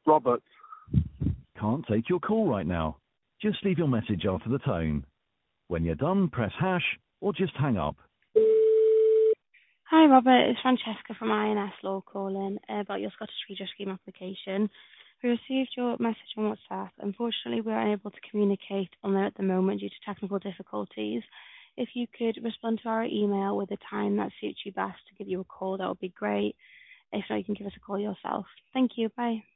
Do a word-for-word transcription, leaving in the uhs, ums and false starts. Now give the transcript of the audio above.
Robert. Can't take your call right now. Just leave your message after the tone. When you're done, press hash or just hang up. Hi Robert, it's Francesca from I N S Law calling about your Scottish Redress Scheme application. We received your message on WhatsApp. Unfortunately, we are unable to communicate on there at the moment due to technical difficulties. If you could respond to our email with a time that suits you best to give you a call, that would be great. If not, you can give us a call yourself. Thank you. Bye.